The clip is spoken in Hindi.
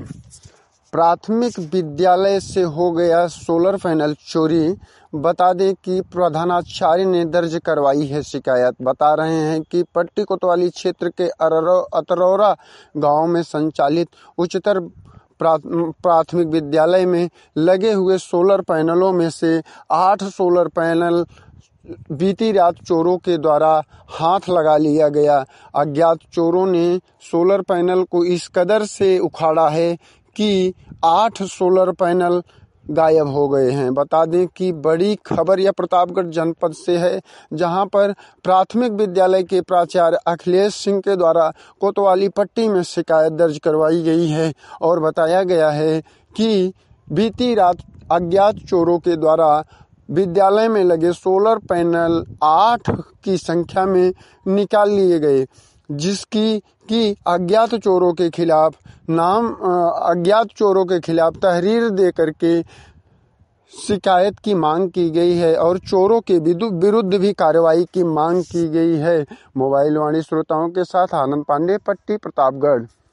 प्राथमिक विद्यालय से हो गया सोलर पैनल चोरी। बता दें कि प्रधानाचार्य ने दर्ज करवाई है शिकायत। बता रहे हैं कि पट्टी कोतवाली क्षेत्र के अतरौरा गांव में संचालित उच्चतर प्राथमिक विद्यालय में लगे हुए सोलर पैनलों में से 8 सोलर पैनल बीती रात चोरों के द्वारा हाथ लगा लिया गया। अज्ञात चोरों ने सोलर पैनल को इस कदर से उखाड़ा है कि 8 सोलर पैनल गायब हो गए हैं। बता दें कि बड़ी खबर यह प्रतापगढ़ जनपद से है, जहां पर प्राथमिक विद्यालय के प्राचार्य अखिलेश सिंह के द्वारा कोतवाली पट्टी में शिकायत दर्ज करवाई गई है और बताया गया है कि बीती रात अज्ञात चोरों के द्वारा विद्यालय में लगे सोलर पैनल 8 की संख्या में निकाल लिए गए, जिसकी कि अज्ञात चोरों के खिलाफ तहरीर दे करके शिकायत की मांग की गई है और चोरों के विरुद्ध भी कार्रवाई की मांग की गई है। मोबाइल वाणी श्रोताओं के साथ आनंद पांडे, पट्टी, प्रतापगढ़।